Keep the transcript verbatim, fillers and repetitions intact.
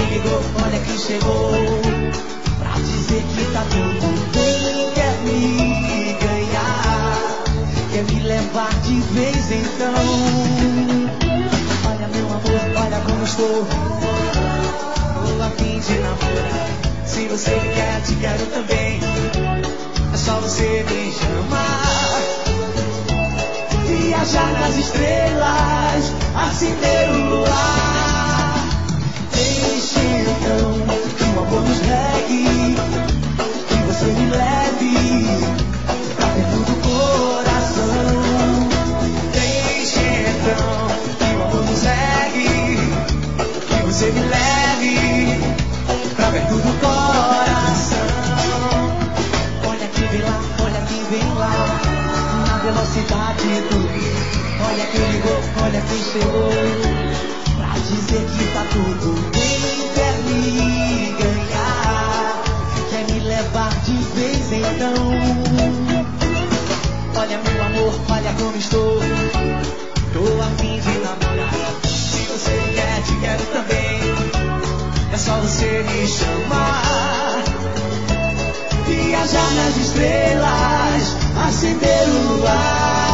quem ligou, olha quem chegou, pra dizer que tá tudo bem. Quer me ganhar, quer me levar de vez então. Olha meu amor, olha como estou, tô a fim de namorar. Se você quer, te quero também, é só você me chamar. Viajar nas estrelas, acender o luar. Deixe então que o amor nos regue, que você me leve pra perto do coração. Deixe então que o amor nos regue, que você me leve pra perto do coração. Olha quem vem lá, olha quem vem lá, na velocidade do rio. Olha quem ligou, olha quem chegou, pra dizer que tá tudo bem. Quer me ganhar, quer me levar de vez então. Olha meu amor, olha como estou, tô a fim de namorar. Se você quer, te quero também, é só você me chamar. Viajar nas estrelas, acender o luar.